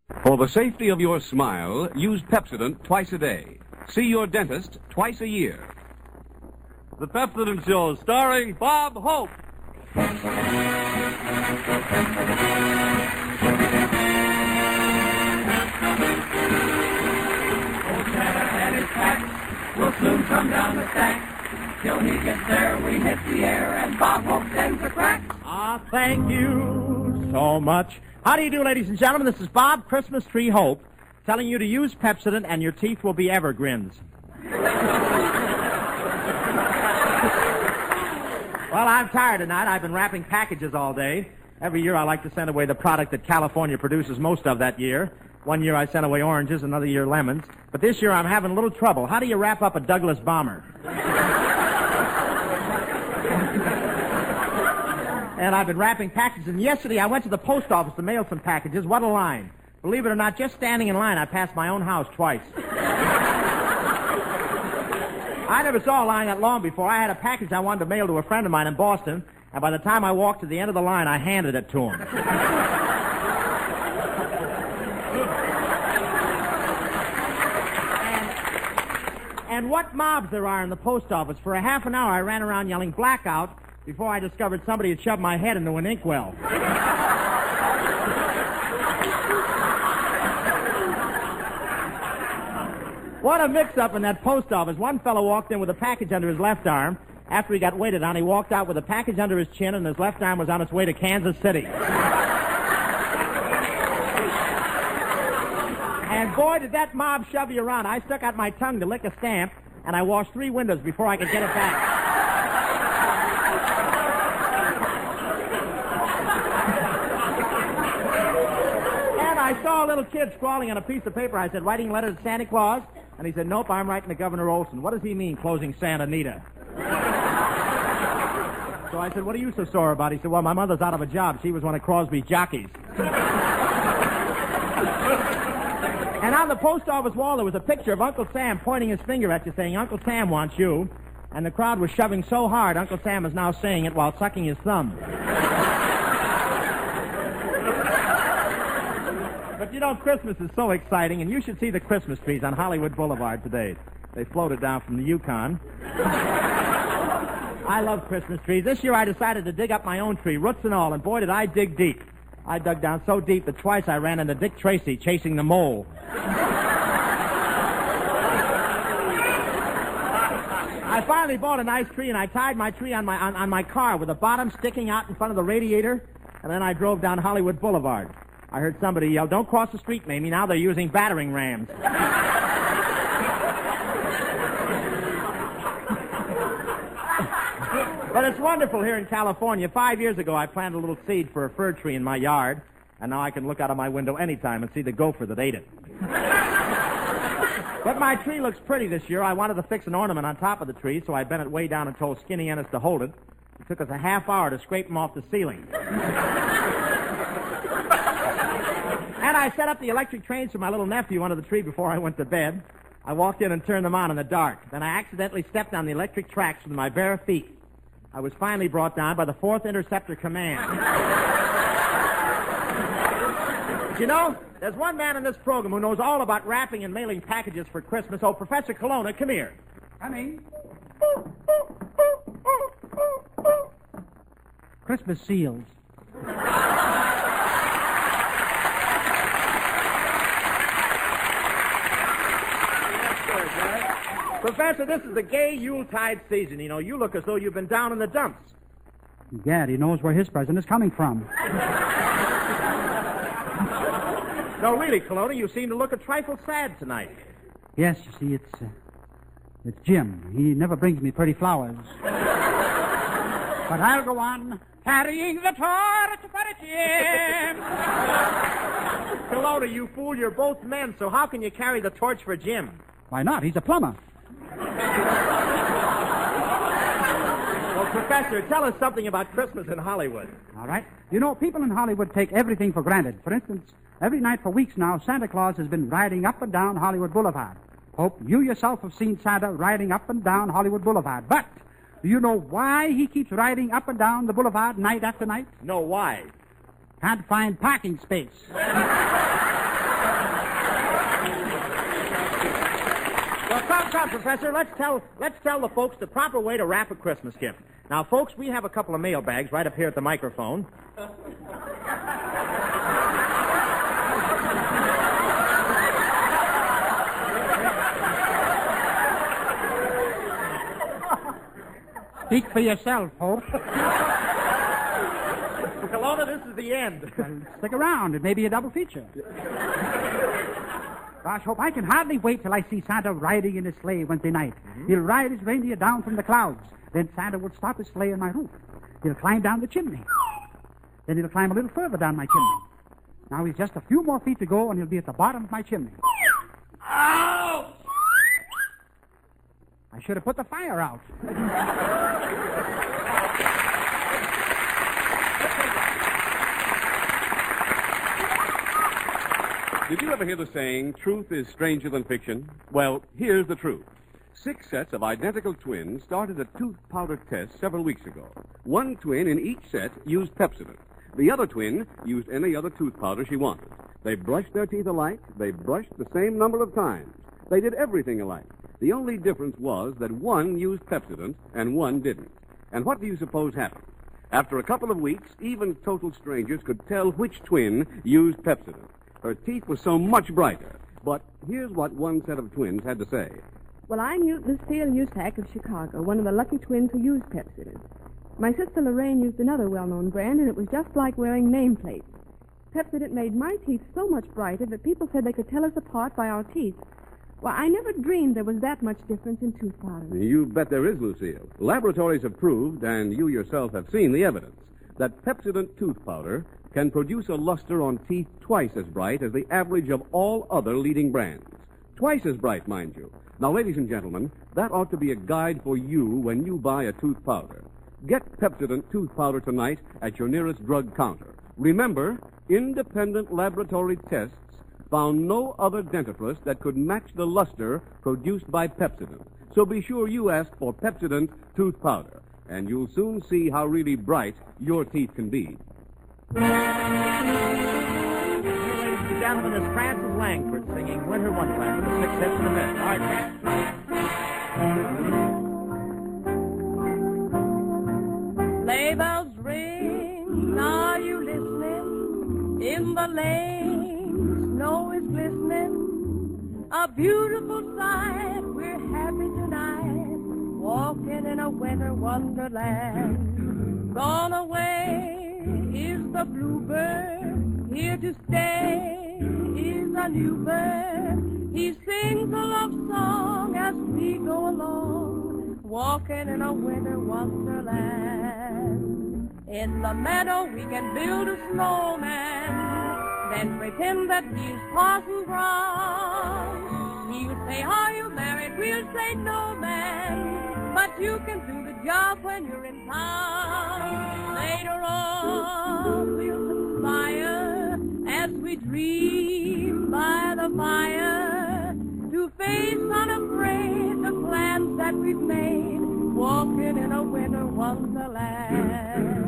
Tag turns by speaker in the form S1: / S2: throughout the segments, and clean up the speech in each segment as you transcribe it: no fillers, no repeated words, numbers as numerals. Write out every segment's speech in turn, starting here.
S1: For the safety of your smile, use Pepsodent twice a day. See your dentist twice a year.
S2: The Pepsodent Show, starring Bob Hope.
S3: Old Santa and his pack will soon come down the stack. Till he gets there, we hit the air, and Bob Hope sends a crack.
S4: Thank you so much. How do you do, ladies and gentlemen? This is Bob Christmas Tree Hope, telling you to use Pepsodent and your teeth will be evergrins. Well, I'm tired tonight. I've been wrapping packages all day. Every year I like to send away the product that California produces most of that year. One year I sent away oranges, another year lemons. But this year I'm having a little trouble. How do you wrap up a Douglas bomber? And I've been wrapping packages. And yesterday I went to the post office to mail some packages. What a line. Believe it or not, just standing in line, I passed my own house twice. I never saw a line that long before. I had a package I wanted to mail to a friend of mine in Boston, and by the time I walked to the end of the line, I handed it to him. And what mobs there are in the post office. For a half an hour, I ran around yelling blackout before I discovered somebody had shoved my head into an inkwell. What a mix-up in that post office. One fellow walked in with a package under his left arm. After he got waited on, he walked out with a package under his chin, and his left arm was on its way to Kansas City. And boy, did that mob shove you around. I stuck out my tongue to lick a stamp, and I washed 3 windows before I could get it back. And I saw a little kid scrawling on a piece of paper. I said, writing letters to Santa Claus? And he said, nope, I'm writing to Governor Olson. What does he mean, closing Santa Anita? So I said, what are you so sore about? He said, well, my mother's out of a job. She was one of Crosby's jockeys. And on the post office wall, there was a picture of Uncle Sam pointing his finger at you, saying, Uncle Sam wants you. And the crowd was shoving so hard, Uncle Sam is now saying it while sucking his thumb. But you know, Christmas is so exciting, and you should see the Christmas trees on Hollywood Boulevard today. They floated down from the Yukon. I love Christmas trees. This year I decided to dig up my own tree, roots and all, and boy, did I dig deep. I dug down so deep that twice I ran into Dick Tracy chasing the mole. I finally bought a nice tree, and I tied my tree on my car with the bottom sticking out in front of the radiator, and then I drove down Hollywood Boulevard. I heard somebody yell, don't cross the street, Mamie. Now they're using battering rams. But it's wonderful here in California. 5 years ago, I planted a little seed for a fir tree in my yard, and now I can look out of my window anytime and see the gopher that ate it. But my tree looks pretty this year. I wanted to fix an ornament on top of the tree, so I bent it way down and told Skinny Ennis to hold it. It took us a half hour to scrape him off the ceiling. And I set up the electric trains for my little nephew under the tree before I went to bed. I walked in and turned them on in the dark. Then I accidentally stepped on the electric tracks with my bare feet. I was finally brought down by the 4th Interceptor Command. You know, there's one man in this program who knows all about wrapping and mailing packages for Christmas. Oh, Professor Colonna, come here.
S5: Coming. Christmas seals.
S4: Professor, this is the gay Yuletide season. You know, you look as though you've been down in the dumps.
S5: Gad, he knows where his present is coming from.
S4: No, really, Colonna, you seem to look a trifle sad tonight.
S5: Yes, you see, it's Jim. He never brings me pretty flowers. But I'll go on carrying the torch for Jim.
S4: Colonna, you fool, you're both men, so how can you carry the torch for Jim?
S5: Why not? He's a plumber.
S4: Well, Professor, tell us something about Christmas in Hollywood.
S5: All right. You know, people in Hollywood take everything for granted. For instance, every night for weeks now, Santa Claus has been riding up and down Hollywood Boulevard. Hope you yourself have seen Santa riding up and down Hollywood Boulevard. But do you know why he keeps riding up and down the boulevard night after night?
S4: No, why?
S5: Can't find parking space.
S4: come, Professor. Let's tell the folks the proper way to wrap a Christmas gift. Now, folks, we have a couple of mail bags right up here at the microphone.
S5: Speak for yourself, Hope.
S4: Kelowna, this is the end.
S5: Well, stick around. It may be a double feature. Gosh, Hope, I can hardly wait till I see Santa riding in his sleigh Wednesday night. Mm-hmm. He'll ride his reindeer down from the clouds. Then Santa will stop his sleigh on my roof. He'll climb down the chimney. Then he'll climb a little further down my chimney. Now he's just a few more feet to go, and he'll be at the bottom of my chimney.
S3: Ow!
S5: I should have put the fire out.
S1: Did you ever hear the saying, truth is stranger than fiction? Well, here's the truth. 6 sets of identical twins started a tooth powder test several weeks ago. One twin in each set used Pepsodent. The other twin used any other tooth powder she wanted. They brushed their teeth alike. They brushed the same number of times. They did everything alike. The only difference was that one used Pepsodent and one didn't. And what do you suppose happened? After a couple of weeks, even total strangers could tell which twin used Pepsodent. Her teeth were so much brighter. But here's what one set of twins had to say.
S6: Well, I'm Lucille Usack of Chicago, one of the lucky twins who used Pepsodent. My sister Lorraine used another well-known brand, and it was just like wearing nameplates. Pepsodent made my teeth so much brighter that people said they could tell us apart by our teeth. Well, I never dreamed there was that much difference in tooth powder.
S1: You bet there is, Lucille. Laboratories have proved, and you yourself have seen the evidence, that Pepsodent tooth powder can produce a luster on teeth twice as bright as the average of all other leading brands. Twice as bright, mind you. Now, ladies and gentlemen, that ought to be a guide for you when you buy a tooth powder. Get Pepsodent tooth powder tonight at your nearest drug counter. Remember, independent laboratory tests found no other dentifrice that could match the luster produced by Pepsodent. So be sure you ask for Pepsodent tooth powder, and you'll soon see how really bright your teeth can be.
S4: Ladies and gentlemen, this is Francis Langford singing Winter Wonderland with the 6 hits in the best. All right, Francis.
S6: Sleigh bells ring, are you listening? In the lane, snow is glistening. A beautiful sight, we're happy tonight, walking in a winter wonderland. Gone away is the bluebird, here to stay is a new bird. He sings a love song as we go along, walking in a winter wonderland. In the meadow we can build a snowman, then pretend that he's Parson Brown. He'll say, are you married? We'll say, no, man, but you can do the job when you're in town. Later on we'll conspire as we dream by the fire to face unafraid the plans that we've made, walking in a winter wonderland.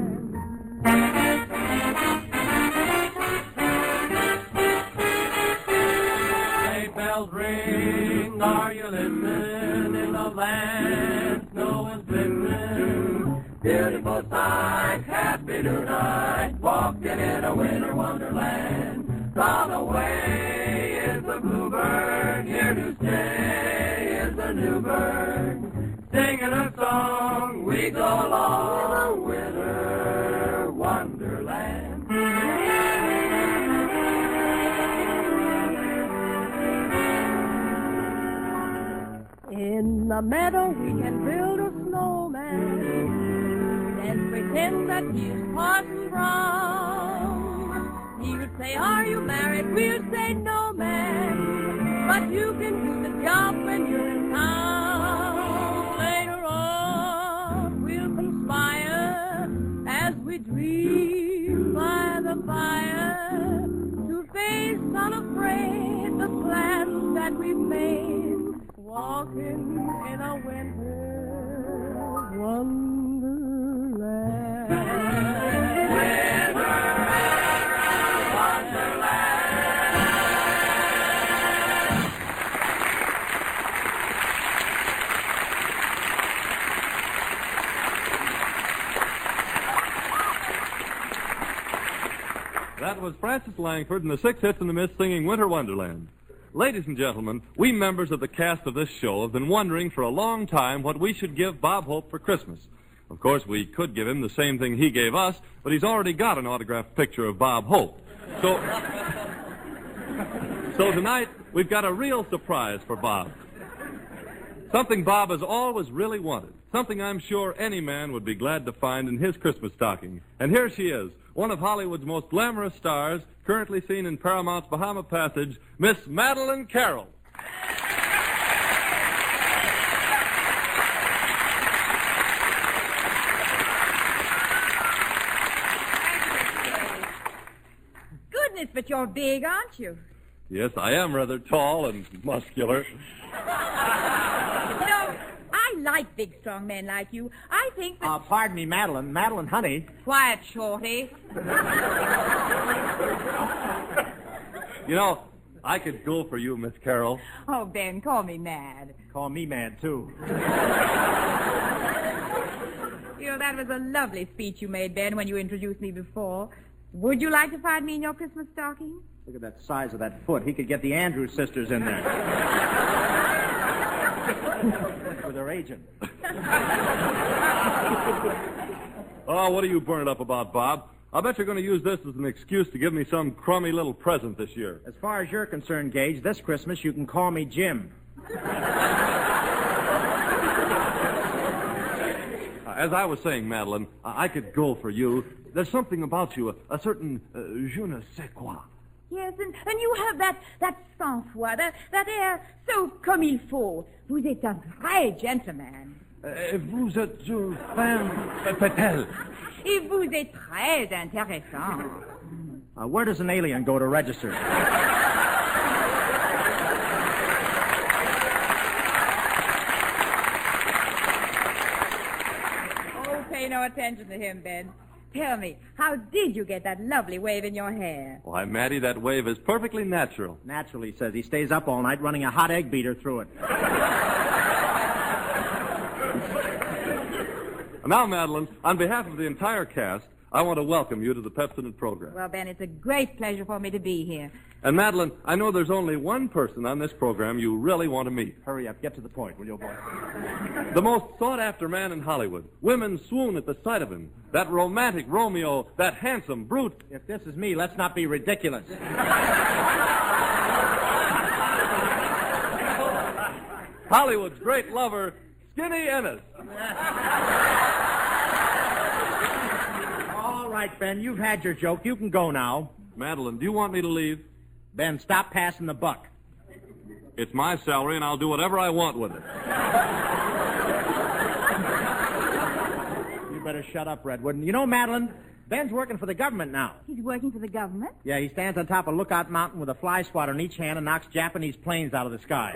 S3: Sleigh bells ring, are you listening? In the land, snow is glistening. Beautiful sight, happy tonight, walking in a winter wonderland. Gone away is the bluebird, here to stay is the new bird. Singing a song, we go along in a winter wonderland.
S6: In the meadow we can build a snowman, then pretend that he's Parson Brown. He would say, are you married? We'll say, no, man, but you can do the job when you're in town. Later on we'll conspire as we dream by the fire to face unafraid the plans that we've made, walking in a winter wonderland.
S2: was Francis Langford and the Six Hits in the Mist singing Winter Wonderland. Ladies and gentlemen, we members of the cast of this show have been wondering for a long time what we should give Bob Hope for Christmas. Of course, we could give him the same thing he gave us, but he's already got an autographed picture of Bob Hope. So tonight, we've got a real surprise for Bob. Something Bob has always really wanted. Something I'm sure any man would be glad to find in his Christmas stocking. And here she is, one of Hollywood's most glamorous stars, currently seen in Paramount's Bahama Passage, Miss Madeleine Carroll.
S6: Goodness, but you're big, aren't you?
S2: Yes, I am rather tall and muscular.
S6: I like big, strong men like you. I think that...
S4: Pardon me, Madeline. Madeline, honey.
S6: Quiet, Shorty.
S2: You know, I could go for you, Miss Carroll.
S6: Oh, Ben, call me mad.
S4: Call me mad, too.
S6: You know, that was a lovely speech you made, Ben, when you introduced me before. Would you like to find me in your Christmas stocking?
S4: Look at that size of that foot. He could get the Andrews sisters in there. With their agent.
S2: Oh, what are you burning up about, Bob? I bet you're going to use this as an excuse to give me some crummy little present this year.
S4: As far as you're concerned, Gage, this Christmas you can call me Jim.
S2: As I was saying, Madeline, I could go for you. There's something about you, a certain je ne sais quoi.
S6: Yes, and you have that sang-froid, that air so comme il faut. Vous êtes un vrai gentleman.
S2: Vous êtes une femme fatale.
S6: Et vous êtes très intéressant.
S4: Where does an alien go to register?
S6: Oh, pay no attention to him, Ben. Tell me, how did you get that lovely wave in your hair?
S2: Why, Maddie, that wave is perfectly natural.
S4: Naturally, says he stays up all night running a hot egg beater through it.
S2: Now, Madeline, on behalf of the entire cast, I want to welcome you to the Pepsodent program.
S6: Well, Ben, it's a great pleasure for me to be here.
S2: And, Madeline, I know there's only one person on this program you really want to meet.
S4: Hurry up. Get to the point, will you, boy?
S2: The most sought-after man in Hollywood. Women swoon at the sight of him. That romantic Romeo, that handsome brute.
S4: If this is me, let's not be ridiculous.
S2: Hollywood's great lover, Skinny Ennis.
S4: All right, Ben, you've had your joke. You can go now.
S2: Madeline, do you want me to leave?
S4: Ben, stop passing the buck.
S2: It's my salary, and I'll do whatever I want with it.
S4: You better shut up, Redwood. You know, Madeline, Ben's working for the government now.
S6: He's working for the government?
S4: Yeah, he stands on top of Lookout Mountain with a fly swatter in each hand and knocks Japanese planes out of the sky.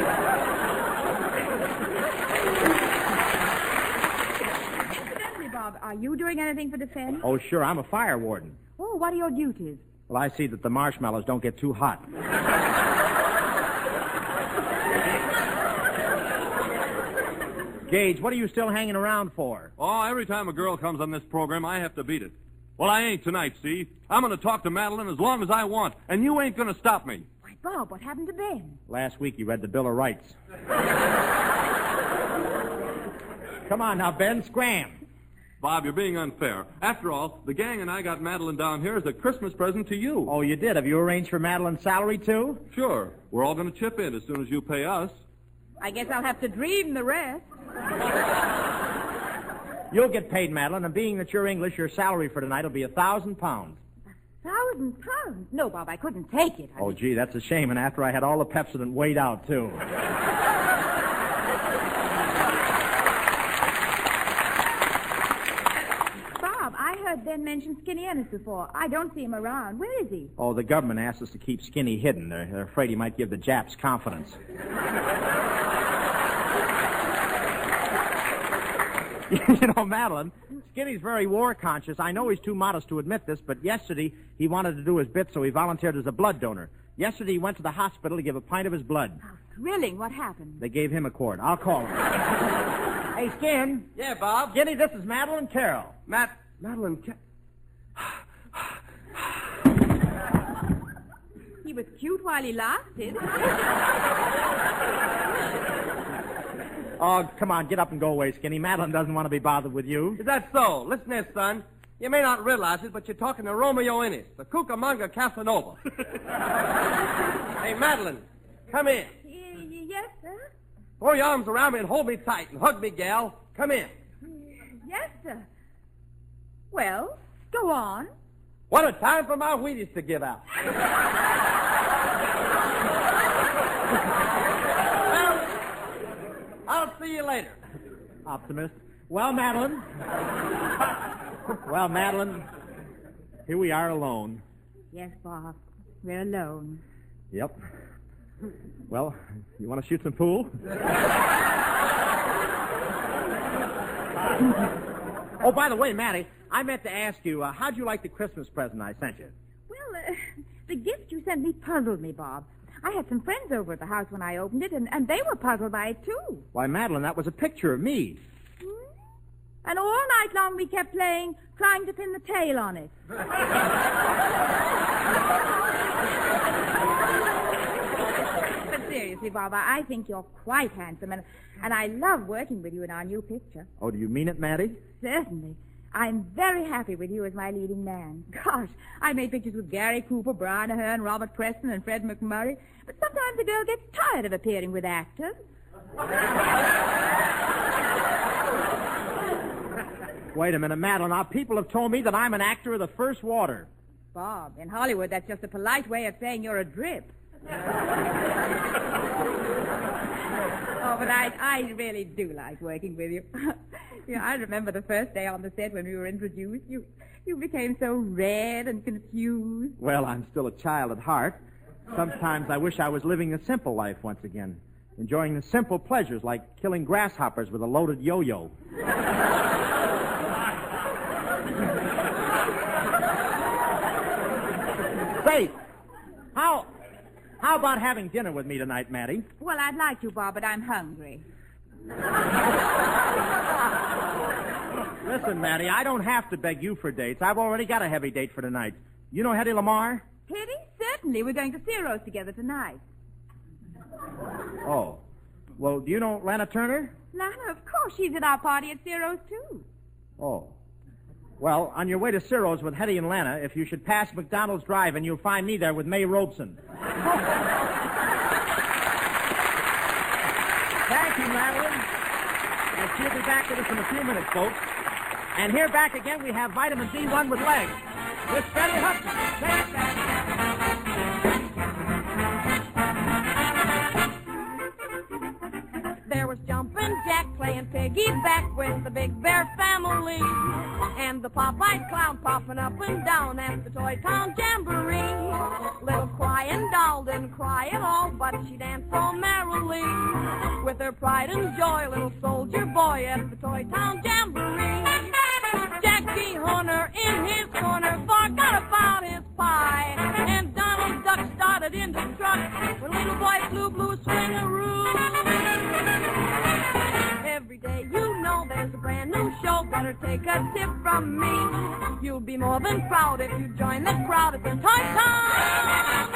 S6: Incidentally, Bob, are you doing anything for defense?
S4: Oh, sure, I'm a fire warden.
S6: Oh, what are your duties?
S4: Well, I see that the marshmallows don't get too hot. Gage, what are you still hanging around for?
S2: Oh, every time a girl comes on this program, I have to beat it. Well, I ain't tonight, see? I'm going to talk to Madeline as long as I want, and you ain't going to stop me.
S6: Why, Bob, what happened to Ben?
S4: Last week he read the Bill of Rights. Come on now, Ben, scram.
S2: Bob, you're being unfair. After all, the gang and I got Madeline down here as a Christmas present to you.
S4: Oh, you did? Have you arranged for Madeline's salary, too?
S2: Sure. We're all going to chip in as soon as you pay us.
S6: I guess I'll have to dream the rest.
S4: You'll get paid, Madeline, and being that you're English, your salary for tonight will be £1,000.
S6: £1,000? No, Bob, I couldn't take it.
S4: Oh, gee, that's a shame, and after I had all the Pepsodent weighed out, too.
S6: I heard Ben mention Skinny Ennis before. I don't see him around. Where is he?
S4: Oh, the government asked us to keep Skinny hidden. They're afraid he might give the Japs confidence. You know, Madeline, Skinny's very war conscious. I know he's too modest to admit this, but yesterday he wanted to do his bit, so he volunteered as a blood donor. Yesterday he went to the hospital to give a pint of his blood.
S6: How thrilling. What happened?
S4: They gave him a quart. I'll call him. Hey, Skin.
S7: Yeah, Bob?
S4: Skinny, this is Madeline Carroll.
S7: Madeline
S6: was cute while he lasted.
S4: Oh, come on, get up and go away, Skinny. Madeline doesn't want to be bothered with you.
S7: Is that so? Listen here, son. You may not realize it, but you're talking to Romeo Innes, the Cucamonga Casanova. Hey, Madeline, come in.
S6: Yes, sir?
S7: Throw your arms around me and hold me tight and hug me, gal. Come in.
S6: Yes, sir. Well, go on.
S7: What a time for my Wheaties to give out. Well, I'll see you later.
S4: Optimist. Well, Madeline. Well, Madeline, here we are alone.
S6: Yes, Bob. We're alone.
S4: Yep. Well, you want to shoot some pool? Oh, by the way, Matty, I meant to ask you, how'd you like the Christmas present I sent you?
S6: Well, the gift you sent me puzzled me, Bob. I had some friends over at the house when I opened it, and they were puzzled by it, too.
S4: Why, Madeline, that was a picture of me.
S6: And all night long we kept playing, trying to pin the tail on it. But seriously, Bob, I think you're quite handsome, and I love working with you in our new picture.
S4: Oh, do you mean it, Matty?
S6: Certainly. I'm very happy with you as my leading man. Gosh, I made pictures with Gary Cooper, Brian Ahern, Robert Preston, and Fred McMurray, but sometimes a girl gets tired of appearing with actors.
S4: Wait a minute, Madeline. Now, people have told me that I'm an actor of the first water.
S6: Bob, in Hollywood, that's just a polite way of saying you're a drip. Oh, but I really do like working with you. I remember the first day on the set when we were introduced. You became so red and confused.
S4: Well, I'm still a child at heart. Sometimes I wish I was living a simple life once again, enjoying the simple pleasures like killing grasshoppers with a loaded yo-yo. Say, how about having dinner with me tonight, Matty?
S6: Well, I'd like to, Bob, but I'm hungry.
S4: Listen, Matty, I don't have to beg you for dates. I've already got a heavy date for tonight. You know Hedy Lamarr?
S6: Hedy? Certainly. We're going to Ciro's together tonight.
S4: Oh. Well, do you know Lana Turner?
S6: Lana, of course. She's at our party at Ciro's, too.
S4: Oh. Well, on your way to Ciro's with Hedy and Lana, if you should pass McDonald's Drive, and you'll find me there with May Robeson. Thank you, Madeline. And she'll be back with us in a few minutes, folks. And here back again, we have vitamin D1 with legs. With Betty Hudson.
S6: There was Jumpin' Jack playing piggyback with the Big Bear family, and the Popeye clown popping up and down at the Toy Town Jamboree. Little crying doll didn't cry at all, but she danced so merrily with her pride and joy, little soldier boy at the Toy Town Jamboree. Jackie Horner in his corner forgot about his pie, and Donald Duck started in the truck when little boy Blue Blue swing-a-roo. Every day you know there's a brand new show. Better take a tip from me. You'll be more than proud if you join the crowd at the Toy Town.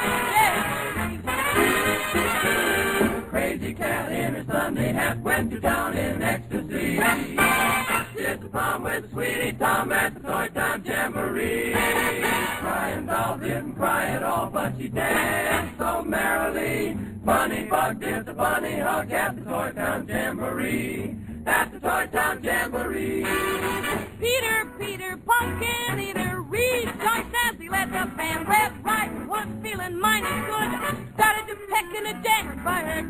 S3: Crazy cat in her Sunday hat went to town in ecstasy. Did the palm with Sweetie Tom at the Toy Town Jamboree. Crying doll didn't cry at all, but she danced so merrily. Bunny Bug did the bunny hug at the Toy Town Jamboree. At the Toy Town Jamboree.
S6: Peter, Peter, pumpkin eater, rejoiced as he led the band. Red Right was feeling mighty good. Started to peck in a dance by her.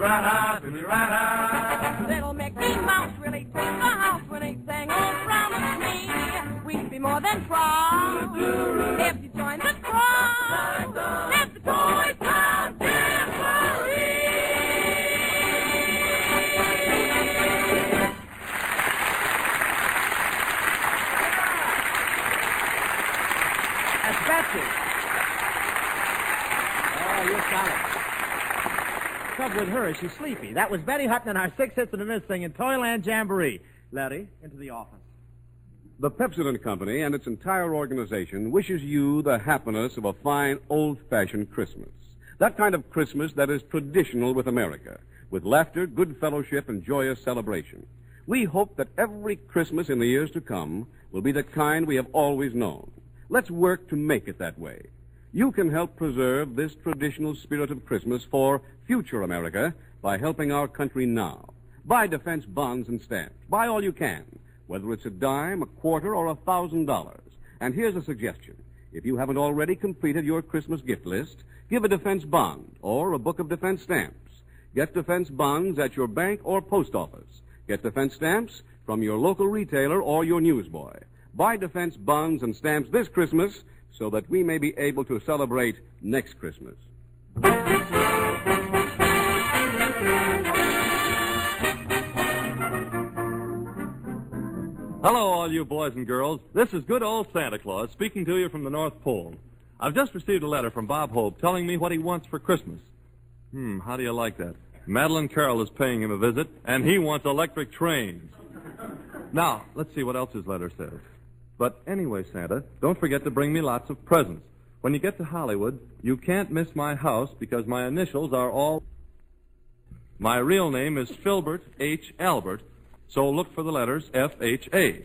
S6: Little Mickey Mouse really took the house when he sang "Oh, Promise Me." We'd be more than proud if you join the crowd at the Toy Town Jamboree.
S4: That's Betsy. Oh, you're solid. The trouble with her is she's sleepy. That was Betty Hutton and our 6 hits and a miss thing in Toyland Jamboree. Letty, into the office.
S1: The Pepsodent Company and its entire organization wishes you the happiness of a fine, old-fashioned Christmas. That kind of Christmas that is traditional with America, with laughter, good fellowship, and joyous celebration. We hope that every Christmas in the years to come will be the kind we have always known. Let's work to make it that way. You can help preserve this traditional spirit of Christmas for future America by helping our country now. Buy defense bonds and stamps. Buy all you can, whether it's a dime, a quarter, or $1,000. And here's a suggestion. If you haven't already completed your Christmas gift list, give a defense bond or a book of defense stamps. Get defense bonds at your bank or post office. Get defense stamps from your local retailer or your newsboy. Buy defense bonds and stamps this Christmas so that we may be able to celebrate next Christmas.
S2: Hello, all you boys and girls. This is good old Santa Claus speaking to you from the North Pole. I've just received a letter from Bob Hope telling me what he wants for Christmas. How do you like that? Madeline Carroll is paying him a visit, and he wants electric trains. Now, let's see what else his letter says. But anyway, Santa, don't forget to bring me lots of presents. When you get to Hollywood, you can't miss my house because my initials are all... My real name is Filbert H. Albert, so look for the letters F-H-A.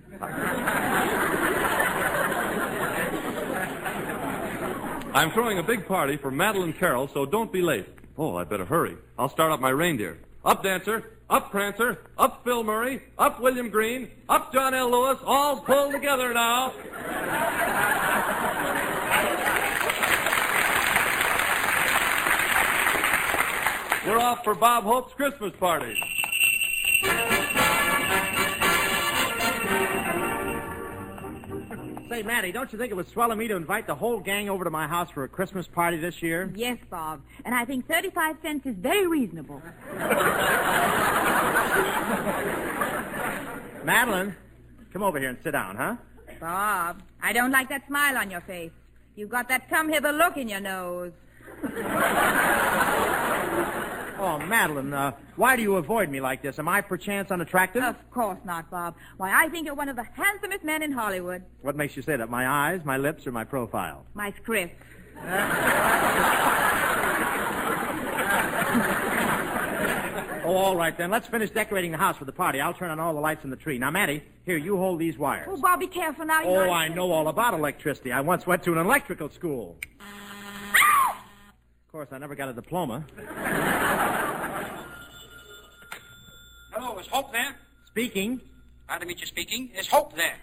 S2: I'm throwing a big party for Madeline Carroll, so don't be late. Oh, I better hurry. I'll start up my reindeer. Up, Dancer. Up, Prancer. Up, Phil Murray. Up, William Green. Up, John L. Lewis. All pulled together now. We're off for Bob Hope's Christmas party.
S4: Say, Matty, don't you think it was swell of me to invite the whole gang over to my house for a Christmas party this year?
S8: Yes, Bob. And I think 35 cents is very reasonable.
S4: Madeline, come over here and sit down, huh?
S8: Bob, I don't like that smile on your face. You've got that come-hither look in your nose.
S4: Oh, Madeline, why do you avoid me like this? Am I perchance unattractive?
S8: Of course not, Bob. Why, I think you're one of the handsomest men in Hollywood.
S4: What makes you say that? My eyes, my lips, or my profile?
S8: My script.
S4: Oh, all right, then. Let's finish decorating the house for the party. I'll turn on all the lights in the tree. Now, Matty, here, you hold these wires.
S8: Oh, Bob, be careful now.
S4: Oh, I know all about electricity. I once went to an electrical school. Of course, I never got a diploma.
S9: Hello, is Hope there?
S4: Speaking.
S9: Glad to meet you speaking. Is Hope there?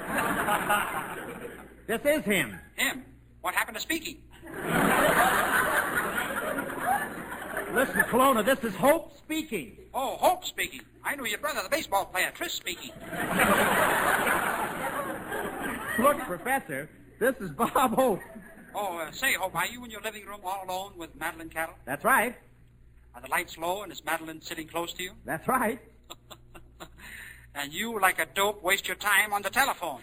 S4: This is him.
S9: Him? What happened to speaking?
S4: Listen, Kelowna, this is Hope speaking.
S9: Oh, Hope speaking. I knew your brother, the baseball player, Tris speaking.
S4: Look, Professor, this is Bob Hope.
S9: Oh, say, Hope, are you in your living room all alone with Madeline Carroll?
S4: That's right.
S9: Are the lights low and is Madeline sitting close to you?
S4: That's right.
S9: And you, like a dope, waste your time on the telephone.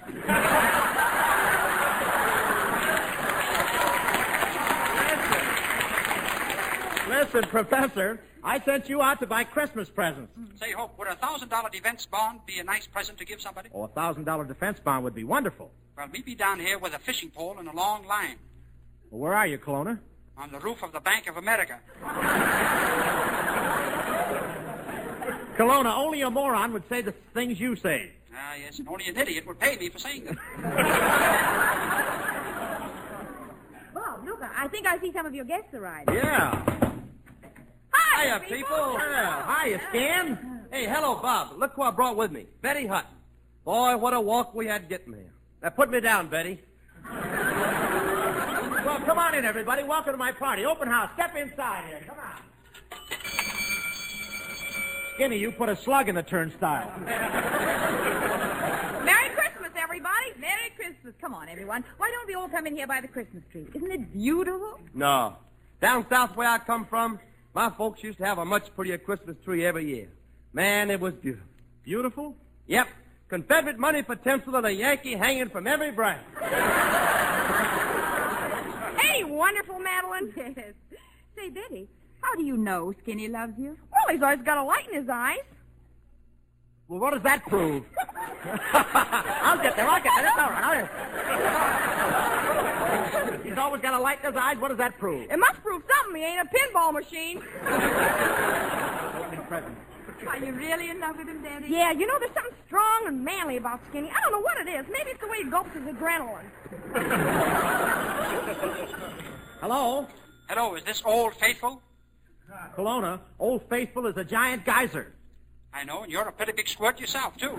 S4: Listen, Professor, I sent you out to buy Christmas presents.
S9: Say, Hope, would a $1,000 defense bond be a nice present to give somebody?
S4: Oh, a $1,000 defense bond would be wonderful.
S9: Well, meet me down here with a fishing pole and a long line.
S4: Well, where are you, Kelowna?
S9: On the roof of the Bank of America.
S4: Kelowna, only a moron would say the things you say.
S9: Ah, yes, and only an idiot would pay me for saying them.
S8: Bob, look, I think I see some of your guests arriving.
S7: Yeah.
S8: Hi,
S7: Hiya, people.
S4: Yeah. Hiya, Stan.
S7: Hey, hello, Bob. Look who I brought with me. Betty Hutton. Boy, what a walk we had getting here. Now, put me down, Betty.
S4: Well, come on in, everybody. Welcome to my party. Open house. Step inside here. Come on. Skinny, you put a slug in the turnstile.
S8: Merry Christmas, everybody. Merry Christmas. Come on, everyone. Why don't we all come in here by the Christmas tree? Isn't it beautiful?
S7: No. Down south where I come from, my folks used to have a much prettier Christmas tree every year. Man, it was beautiful.
S4: Beautiful?
S7: Yep. Confederate money for tinsel and a Yankee hanging from every branch.
S8: Hey, wonderful, Madeline. Yes. Say, Betty, how do you know Skinny loves you? Well, he's always got a light in his eyes.
S4: Well, what does that prove? I'll get there. It's all right. He's always got a light in his eyes. What does that prove?
S6: It must prove something. He ain't a pinball machine.
S4: Opening present.
S8: Are you really in love with him, Daddy?
S6: Yeah, you know, there's something strong and manly about Skinny. I don't know what it is. Maybe it's the way he gulps his adrenaline.
S4: Hello?
S9: Hello, is this Old Faithful?
S4: Kelowna, Old Faithful is a giant geyser.
S9: I know, and you're a pretty big squirt yourself, too.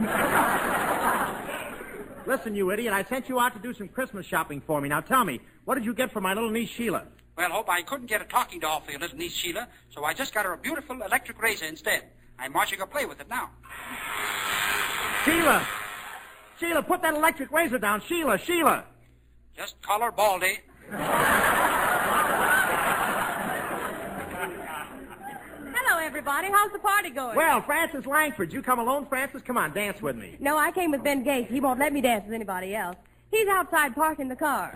S4: Listen, you idiot, I sent you out to do some Christmas shopping for me. Now tell me, what did you get for my little niece Sheila?
S9: Well, Hope, I couldn't get a talking doll for your little niece Sheila, so I just got her a beautiful electric razor instead. I'm watching her play with it now.
S4: Sheila! Sheila, put that electric razor down. Sheila!
S9: Just call her Baldy.
S6: Hello, everybody. How's the party going?
S4: Well, Francis Langford. You come alone, Francis? Come on, dance with me.
S6: No, I came with Ben Gates. He won't let me dance with anybody else. He's outside parking the car.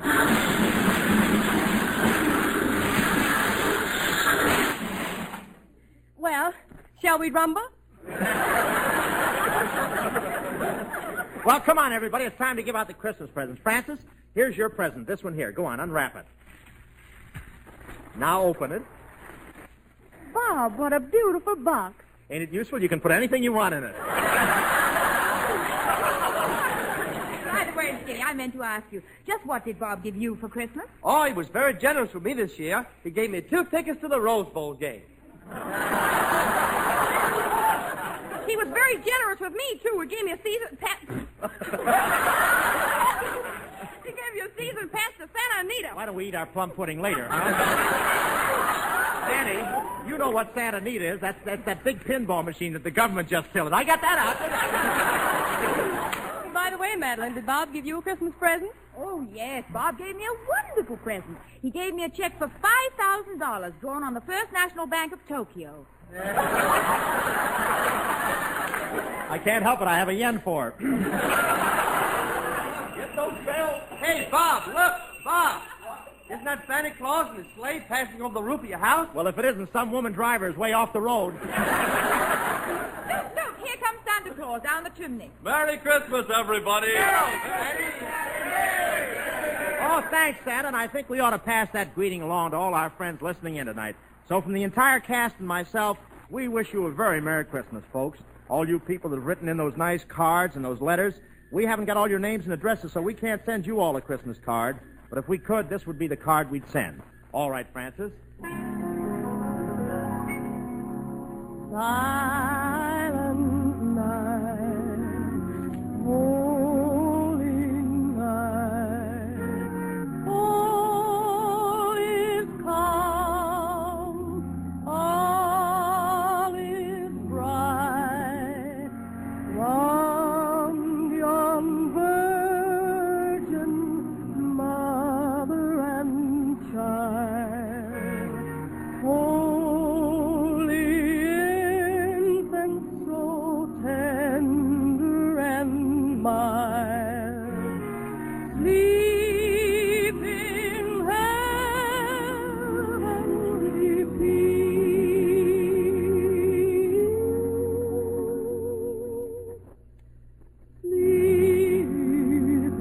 S6: Well, shall we rumble?
S4: Well, come on, everybody. It's time to give out the Christmas presents. Francis, here's your present. This one here. Go on, unwrap it. Now open it.
S6: Bob, what a beautiful box.
S4: Ain't it useful? You can put anything you want in it.
S8: By the way, Skinny, I meant to ask you, just what did Bob give you for Christmas?
S7: Oh, he was very generous with me this year. He gave me 2 tickets to the Rose Bowl game.
S6: He was very generous with me, too. He gave me a season pass. He gave you a season pass to Santa Anita.
S4: Why don't we eat our plum pudding later, huh? Danny, you know what Santa Anita is. That's that big pinball machine that the government just filled. I got that out.
S6: By the way, Madeline, did Bob give you a Christmas present?
S8: Oh, yes. Bob gave me a wonderful present. He gave me a check for $5,000 drawn on the First National Bank of Tokyo.
S4: I can't help it. I have a yen for it.
S7: Get those bells. Hey, Bob, look. Bob. Isn't that Santa Claus and his sleigh passing over the roof of your house?
S4: Well, if it isn't, some woman driver is way off the road.
S8: Look, here comes Santa Claus down the chimney.
S2: Merry Christmas, everybody.
S4: Oh, thanks, Santa, and I think we ought to pass that greeting along to all our friends listening in tonight. So from the entire cast and myself, we wish you a very Merry Christmas, folks. All you people that have written in those nice cards and those letters, we haven't got all your names and addresses, so we can't send you all a Christmas card. But if we could, this would be the card we'd send. All right, Francis.
S6: Silent night, holy night, all is calm, all is bright, from yon virgin mother and child, holy infant, so tender and mild, sleep in heavenly peace, sleep in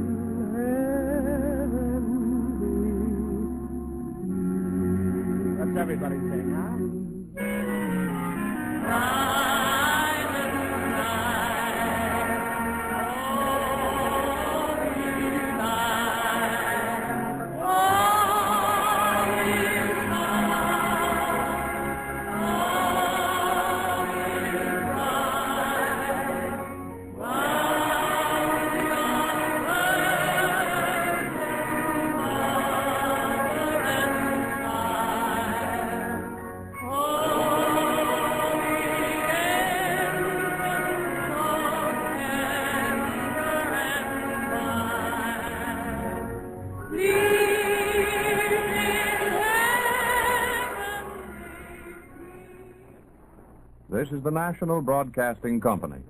S6: heavenly.
S4: That's everybody saying, huh?
S10: This is the National Broadcasting Company.